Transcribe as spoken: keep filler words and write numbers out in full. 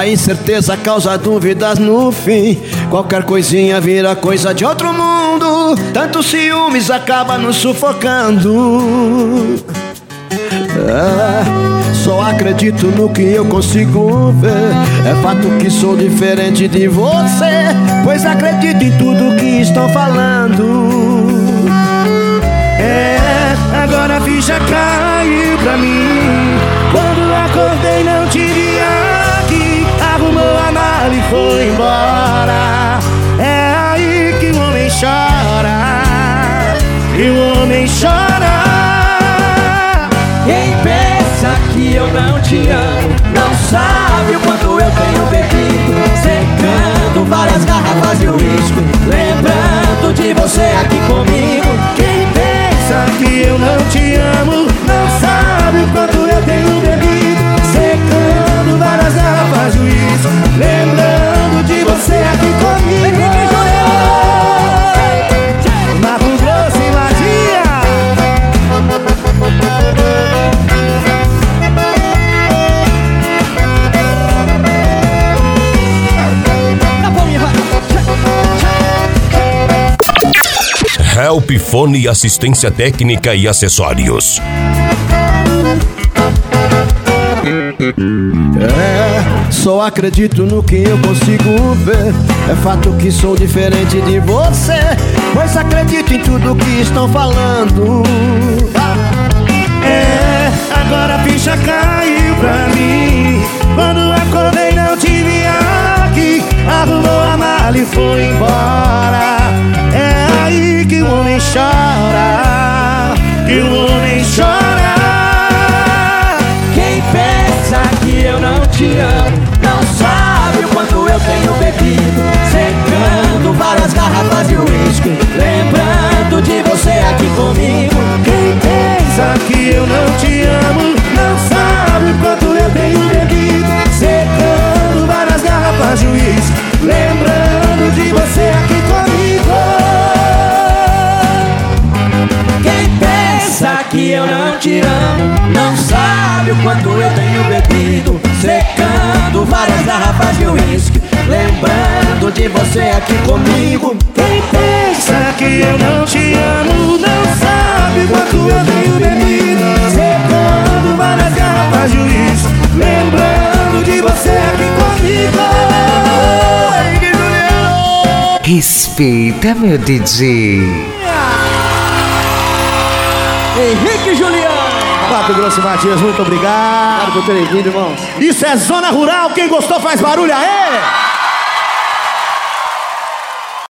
A incerteza causa dúvidas no fim. Qualquer coisinha vira coisa de outro mundo. Tantos ciúmes acaba nos sufocando. É, só acredito no que eu consigo ver. É fato que sou diferente de você, pois acredito em tudo que estão falando. É, agora a ficha caiu pra mim. Quando acordei não te vi aqui. Arrumou a mala e foi embora. É aí que o homem chora. E o homem chora. Quem pensa que eu não te amo não sabe o quanto eu tenho bebido, secando várias garrafas de uísque, lembrando de você aqui comigo. Quem pensa que eu não te amo não sabe o quanto eu tenho bebido, secando várias garrafas de uísque, lembrando de você aqui comigo. Mato Grosso e Magia. Help Fone, assistência técnica e acessórios. É, só acredito no que eu consigo ver. É fato que sou diferente de você, pois acredito em tudo que estão falando. É, agora a ficha caiu pra mim. Quando acordei não te vi aqui. Arrumou a mala e foi embora. É aí que o homem chora. Que o homem chora. Quem pensa que eu não te amo não sabe o quanto eu tenho bebido, secando várias garrafas de uísque, lembrando de você aqui comigo. Quem pensa que eu não te amo não sabe o quanto eu tenho bebido, secando várias garrafas de uísque, lembrando de você aqui comigo. Quem pensa que eu não te amo não sabe o quanto eu tenho bebido, secando várias garrafas de uísque, lembrando de você aqui comigo. Quem pensa que eu não te amo não sabe o quanto eu tenho bebido, secando várias garrafas de uísque, lembrando de você aqui comigo. Respeita, meu D J. Henrique Juliano. Mato Grosso Matias, muito obrigado por terem vindo, irmãos. Isso é Zona Rural, quem gostou faz barulho, aê!